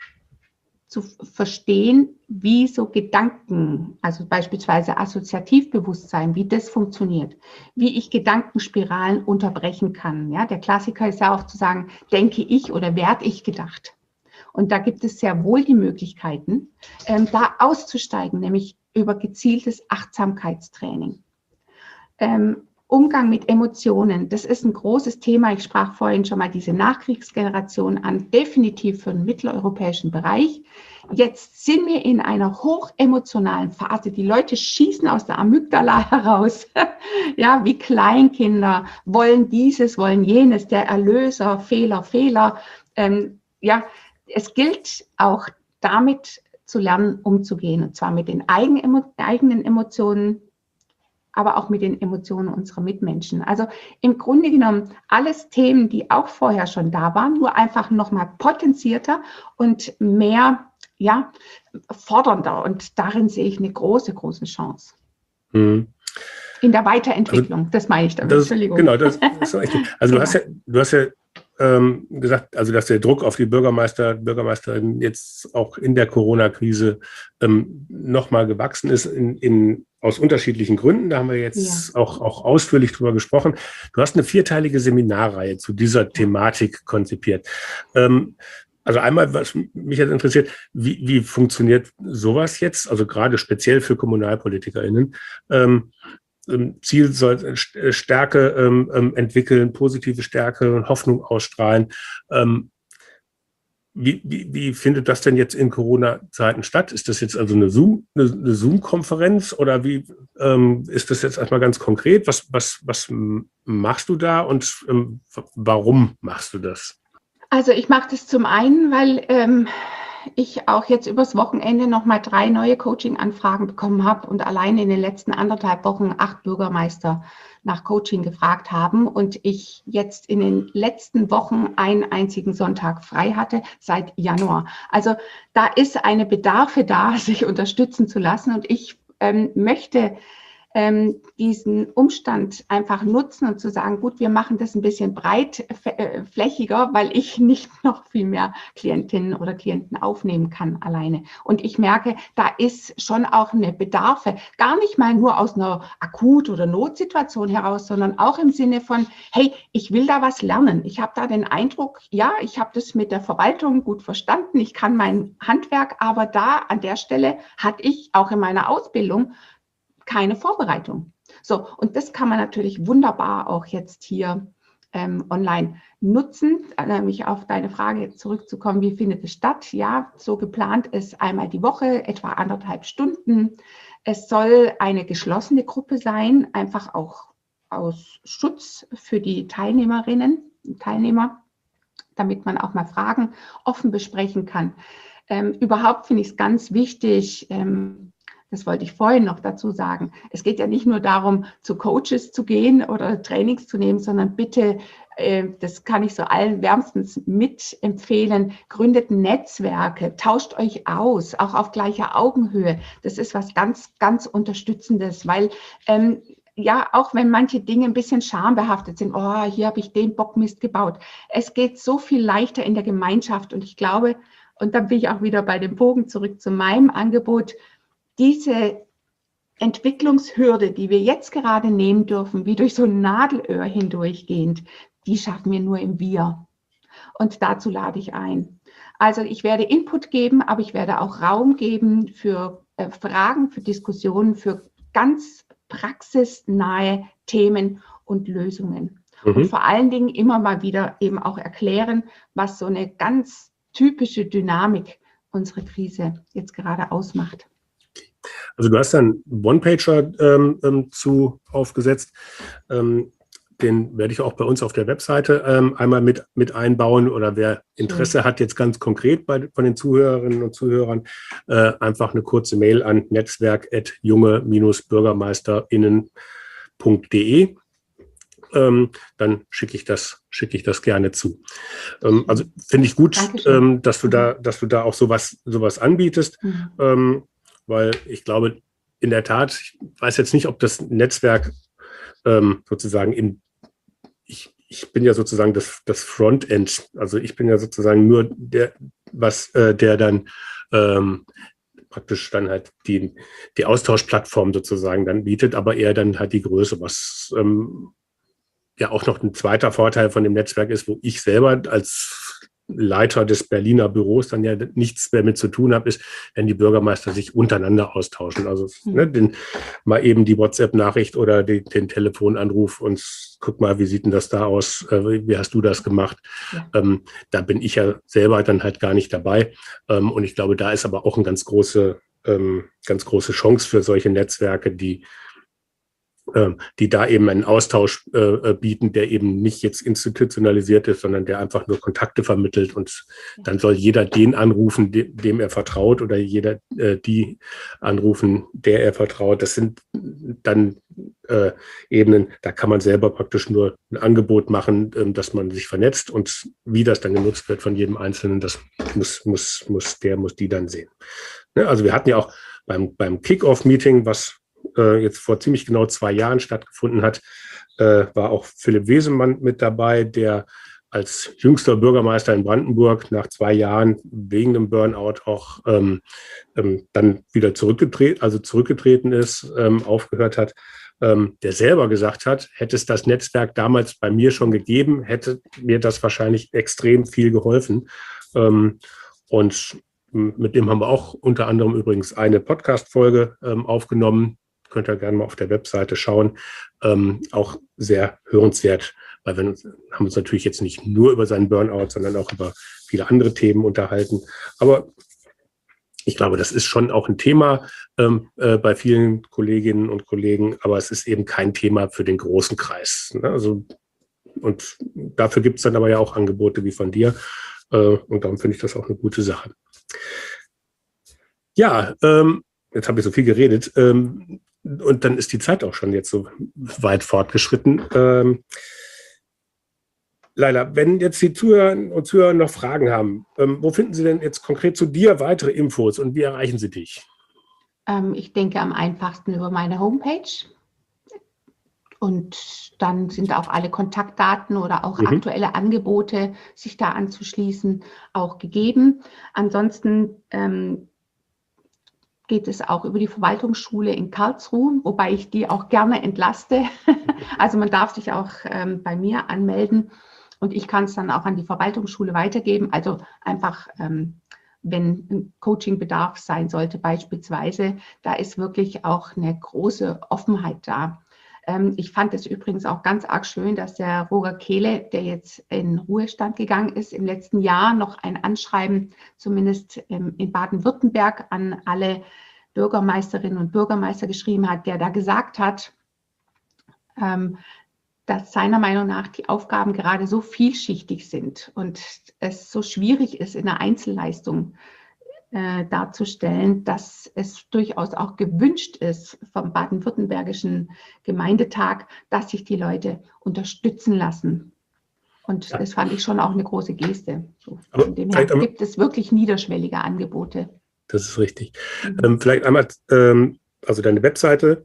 zu verstehen, wie so Gedanken, also beispielsweise Assoziativbewusstsein, wie das funktioniert, wie ich Gedankenspiralen unterbrechen kann. Ja, der Klassiker ist ja auch zu sagen, denke ich oder werde ich gedacht? Und da gibt es sehr wohl die Möglichkeiten, da auszusteigen, nämlich über gezieltes Achtsamkeitstraining. Umgang mit Emotionen, das ist ein großes Thema. Ich sprach vorhin schon mal diese Nachkriegsgeneration an, definitiv für den mitteleuropäischen Bereich. Jetzt sind wir in einer hochemotionalen Phase. Die Leute schießen aus der Amygdala heraus. Ja, wie Kleinkinder wollen dieses, wollen jenes, der Erlöser, Fehler, Fehler. Ja, es gilt auch damit zu lernen, umzugehen, und zwar mit den eigenen Emotionen, aber auch mit den Emotionen unserer Mitmenschen. Also im Grunde genommen alles Themen, die auch vorher schon da waren, nur einfach nochmal potenzierter und mehr, ja, fordernder. Und darin sehe ich eine große, große Chance. In der Weiterentwicklung, also, das meine ich damit. Entschuldigung. Genau, das ist echt. Also genau. Du hast ja gesagt, also dass der Druck auf die Bürgermeisterinnen jetzt auch in der Corona-Krise nochmal gewachsen ist aus unterschiedlichen Gründen. Da haben wir jetzt auch ausführlich drüber gesprochen. Du hast eine 4-teilige Seminarreihe zu dieser Thematik konzipiert. Also einmal, was mich jetzt interessiert, wie funktioniert sowas jetzt, also gerade speziell für KommunalpolitikerInnen? Ziel soll Stärke entwickeln, positive Stärke und Hoffnung ausstrahlen. Wie findet das denn jetzt in Corona-Zeiten statt? Ist das jetzt also eine Zoom-Konferenz oder wie ist das jetzt erstmal ganz konkret? Was machst du da und warum machst du das? Also ich mache das zum einen, weil ich auch jetzt übers Wochenende nochmal 3 neue Coaching-Anfragen bekommen habe und alleine in den letzten 1,5 Wochen 8 Bürgermeister nach Coaching gefragt haben und ich jetzt in den letzten Wochen einen einzigen Sonntag frei hatte seit Januar. Also da ist eine Bedarfe da, sich unterstützen zu lassen, und ich möchte diesen Umstand einfach nutzen und zu sagen, gut, wir machen das ein bisschen breitflächiger, weil ich nicht noch viel mehr Klientinnen oder Klienten aufnehmen kann alleine. Und ich merke, da ist schon auch eine Bedarfe, gar nicht mal nur aus einer Akut- oder Notsituation heraus, sondern auch im Sinne von, hey, ich will da was lernen. Ich habe da den Eindruck, ja, ich habe das mit der Verwaltung gut verstanden, ich kann mein Handwerk, aber da an der Stelle hatte ich auch in meiner Ausbildung keine Vorbereitung. So, und das kann man natürlich wunderbar auch jetzt hier online nutzen. Nämlich auf deine Frage zurückzukommen, wie findet es statt? Ja, so geplant ist einmal die Woche, etwa 1,5 Stunden. Es soll eine geschlossene Gruppe sein, einfach auch aus Schutz für die Teilnehmerinnen und Teilnehmer, damit man auch mal Fragen offen besprechen kann. Überhaupt finde ich es ganz wichtig, das wollte ich vorhin noch dazu sagen. Es geht ja nicht nur darum, zu Coaches zu gehen oder Trainings zu nehmen, sondern bitte, das kann ich so allen wärmstens mitempfehlen, gründet Netzwerke, tauscht euch aus, auch auf gleicher Augenhöhe. Das ist was ganz, ganz Unterstützendes, weil ja, auch wenn manche Dinge ein bisschen schambehaftet sind, oh, hier habe ich den Bockmist gebaut. Es geht so viel leichter in der Gemeinschaft, und ich glaube, und dann bin ich auch wieder bei dem Bogen zurück zu meinem Angebot, diese Entwicklungshürde, die wir jetzt gerade nehmen dürfen, wie durch so ein Nadelöhr hindurchgehend, die schaffen wir nur im Wir. Und dazu lade ich ein. Also ich werde Input geben, aber ich werde auch Raum geben für Fragen, für Diskussionen, für ganz praxisnahe Themen und Lösungen. Und vor allen Dingen immer mal wieder eben auch erklären, was so eine ganz typische Dynamik unserer Krise jetzt gerade ausmacht. Also du hast dann One-Pager zu aufgesetzt. Den werde ich auch bei uns auf der Webseite einmal mit einbauen. Oder wer Interesse hat, jetzt ganz konkret von den Zuhörerinnen und Zuhörern, einfach eine kurze Mail an netzwerk@junge-bürgermeisterinnen.de. Dann schicke ich das gerne zu. Also finde ich gut, dass du da auch sowas anbietest. Weil ich glaube, in der Tat, ich weiß jetzt nicht, ob das Netzwerk sozusagen ich bin ja sozusagen das Frontend, also ich bin ja sozusagen nur der dann praktisch dann halt die Austauschplattform sozusagen dann bietet, aber eher dann halt die Größe, was ja auch noch ein zweiter Vorteil von dem Netzwerk ist, wo ich selber als Leiter des Berliner Büros dann ja nichts mehr mit zu tun habe, ist, wenn die Bürgermeister sich untereinander austauschen. Also mal eben die WhatsApp-Nachricht oder den Telefonanruf und guck mal, wie sieht denn das da aus? Wie hast du das gemacht? Ja. Da bin ich ja selber dann halt gar nicht dabei. Und ich glaube, da ist aber auch eine ganz große Chance für solche Netzwerke, die da eben einen Austausch bieten, der eben nicht jetzt institutionalisiert ist, sondern der einfach nur Kontakte vermittelt. Und dann soll jeder den anrufen, dem er vertraut, oder jeder die anrufen, der er vertraut. Das sind dann Ebenen, da kann man selber praktisch nur ein Angebot machen, dass man sich vernetzt, und wie das dann genutzt wird von jedem Einzelnen, das muss die dann sehen. Ne? Also wir hatten ja auch beim Kick-Off-Meeting, was jetzt vor ziemlich genau 2 Jahren stattgefunden hat, war auch Philipp Wesemann mit dabei, der als jüngster Bürgermeister in Brandenburg nach 2 Jahren wegen dem Burnout auch dann wieder zurückgetreten ist, aufgehört hat, der selber gesagt hat, hätte es das Netzwerk damals bei mir schon gegeben, hätte mir das wahrscheinlich extrem viel geholfen. Und mit dem haben wir auch unter anderem übrigens eine Podcast-Folge aufgenommen. Könnt ihr gerne mal auf der Webseite schauen. Auch sehr hörenswert, weil wir haben uns natürlich jetzt nicht nur über seinen Burnout, sondern auch über viele andere Themen unterhalten. Aber ich glaube, das ist schon auch ein Thema bei vielen Kolleginnen und Kollegen, aber es ist eben kein Thema für den großen Kreis. Ne? Also, und dafür gibt es dann aber ja auch Angebote wie von dir. Und darum finde ich das auch eine gute Sache. Ja, jetzt habe ich so viel geredet. Und dann ist die Zeit auch schon jetzt so weit fortgeschritten. Laila, wenn jetzt die Zuhörerinnen und Zuhörer noch Fragen haben, wo finden Sie denn jetzt konkret zu dir weitere Infos und wie erreichen Sie dich? Ich denke am einfachsten über meine Homepage. Und dann sind auch alle Kontaktdaten oder auch aktuelle Angebote, sich da anzuschließen, auch gegeben. Ansonsten geht es auch über die Verwaltungsschule in Karlsruhe, wobei ich die auch gerne entlaste. Also man darf sich auch bei mir anmelden und ich kann es dann auch an die Verwaltungsschule weitergeben. Also einfach, wenn ein Coachingbedarf sein sollte beispielsweise, da ist wirklich auch eine große Offenheit da. Ich fand es übrigens auch ganz arg schön, dass der Roger Kehle, der jetzt in Ruhestand gegangen ist, im letzten Jahr noch ein Anschreiben, zumindest in Baden-Württemberg, an alle Bürgermeisterinnen und Bürgermeister geschrieben hat, der da gesagt hat, dass seiner Meinung nach die Aufgaben gerade so vielschichtig sind und es so schwierig ist, in der Einzelleistung darzustellen, dass es durchaus auch gewünscht ist vom baden-württembergischen Gemeindetag, dass sich die Leute unterstützen lassen. Und das fand ich schon auch eine große Geste. So, von dem her gibt es wirklich niederschwellige Angebote. Das ist richtig. Vielleicht einmal, also deine Webseite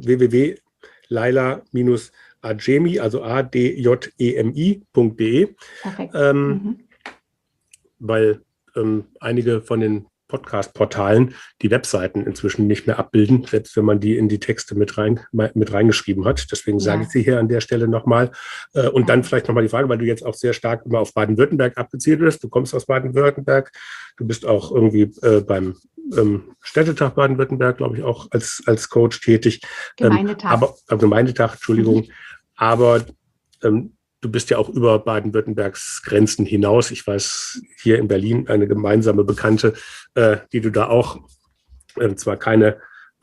www.laila-adjemi, also adjemi.de. Perfekt. Weil einige von den Podcast-Portalen die Webseiten inzwischen nicht mehr abbilden, selbst wenn man die in die Texte mit reingeschrieben hat. Deswegen sage ich sie hier an der Stelle nochmal. Und dann vielleicht nochmal die Frage, weil du jetzt auch sehr stark immer auf Baden-Württemberg abgezielt bist. Du kommst aus Baden-Württemberg. Du bist auch irgendwie beim Städtetag Baden-Württemberg, glaube ich, auch als Coach tätig. Gemeindetag. Gemeindetag, Entschuldigung. Aber du bist ja auch über Baden-Württembergs Grenzen hinaus. Ich weiß, hier in Berlin eine gemeinsame Bekannte, die du da auch zwar keine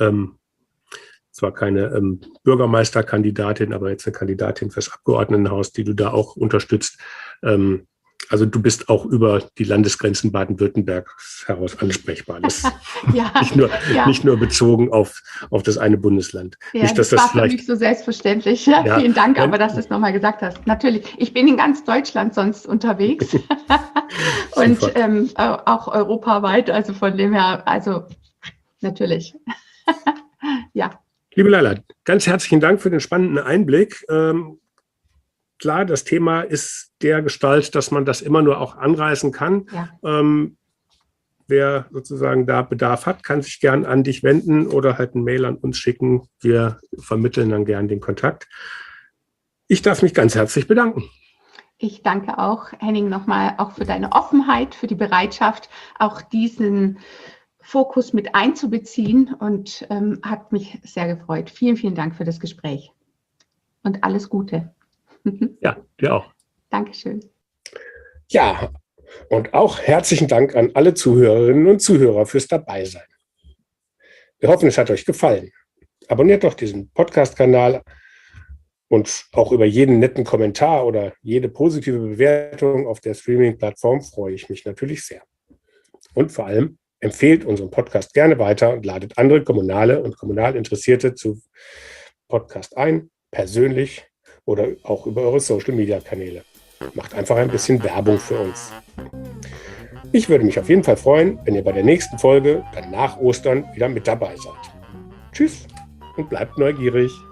Bürgermeisterkandidatin, aber jetzt eine Kandidatin fürs Abgeordnetenhaus, die du da auch unterstützt. Also du bist auch über die Landesgrenzen Baden-Württembergs heraus ansprechbar. Das nicht nur bezogen auf das eine Bundesland. Ja, nicht, dass das war für mich so selbstverständlich. Ja, vielen Dank, aber dass du es nochmal gesagt hast. Natürlich, ich bin in ganz Deutschland sonst unterwegs und auch europaweit. Also von dem her, also natürlich. Ja. Liebe Laila, ganz herzlichen Dank für den spannenden Einblick. Klar, das Thema ist der Gestalt, dass man das immer nur auch anreißen kann. Ja. Wer sozusagen da Bedarf hat, kann sich gern an dich wenden oder halt ein Mail an uns schicken. Wir vermitteln dann gern den Kontakt. Ich darf mich ganz herzlich bedanken. Ich danke auch, Henning, nochmal auch für deine Offenheit, für die Bereitschaft, auch diesen Fokus mit einzubeziehen und hat mich sehr gefreut. Vielen, vielen Dank für das Gespräch und alles Gute. Ja, dir auch. Dankeschön. Ja, und auch herzlichen Dank an alle Zuhörerinnen und Zuhörer fürs Dabeisein. Wir hoffen, es hat euch gefallen. Abonniert doch diesen Podcast-Kanal und auch über jeden netten Kommentar oder jede positive Bewertung auf der Streaming-Plattform freue ich mich natürlich sehr. Und vor allem empfehlt unseren Podcast gerne weiter und ladet andere Kommunale und kommunal Interessierte zu Podcast ein, persönlich oder auch über eure Social-Media-Kanäle. Macht einfach ein bisschen Werbung für uns. Ich würde mich auf jeden Fall freuen, wenn ihr bei der nächsten Folge, dann nach Ostern, wieder mit dabei seid. Tschüss und bleibt neugierig.